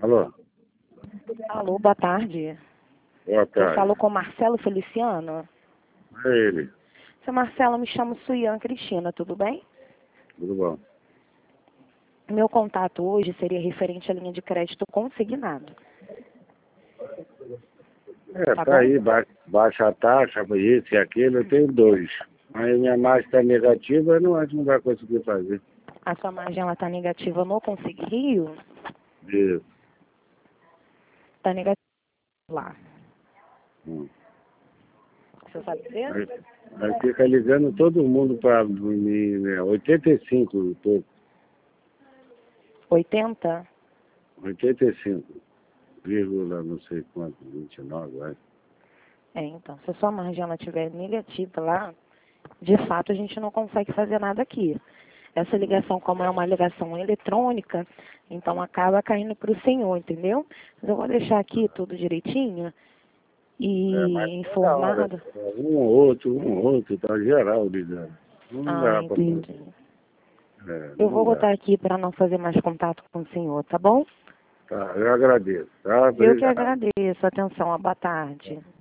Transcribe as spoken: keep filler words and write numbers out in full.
Alô? Alô, boa tarde. Boa Eu tarde. falo com Marcelo Feliciano. É ele. Seu Marcelo, me chamo Suian Cristina, tudo bem? Tudo bom? Meu contato hoje seria referente à linha de crédito consignado. É, Tá tá bom? aí, ba baixa a taxa, isso e aquilo, eu tenho dois. Mas minha margem está negativa, eu não acho que não vai conseguir fazer. A sua margem está negativa no Consig Rio? Isso. Está negativa lá. Hum. Você sabe dizer? Aí, aí fica ligando todo mundo para mim, né? oitenta e cinco, eu tô, oitenta? oitenta e cinco, vírgula não sei quanto, vinte e nove, vai. É, então, se a sua margem estiver negativa lá, de fato a gente não consegue fazer nada aqui. Essa ligação, como é uma ligação eletrônica, então acaba caindo para o senhor, entendeu? Mas eu vou deixar aqui tudo direitinho e É, mas toda hora, informado. um ou outro, um ou outro, tá geral ligando. Não Ah, dá para fazer. entendi. É, Eu não vou dá. botar aqui para não fazer mais contato com o senhor, tá bom? Tá, eu agradeço, tá? Eu que Obrigado. agradeço. Atenção, boa tarde.